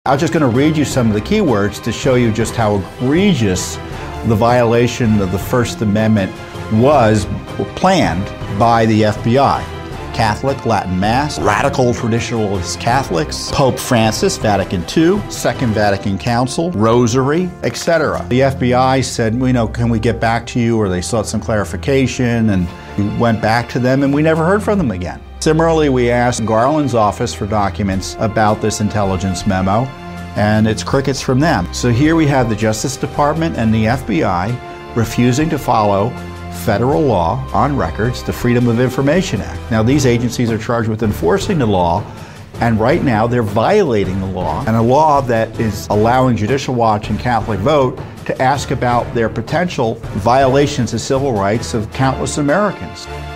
I'm just going to read you some of the keywords to show you just how egregious the violation of the First Amendment was planned by the FBI. Catholic, Latin Mass, radical traditionalist Catholics, Pope Francis, Vatican II, Second Vatican Council, Rosary, etc. The FBI said, can we get back to you? Or they sought some clarification, and we went back to them, and we never heard from them again. Similarly, we asked Garland's office for documents about this intelligence memo, and it's crickets from them. So here we have the Justice Department and the FBI refusing to follow federal law on records, the Freedom of Information Act. Now, these agencies are charged with enforcing the law, and right now they're violating the law, and a law that is allowing Judicial Watch and Catholic Vote to ask about their potential violations of civil rights of countless Americans.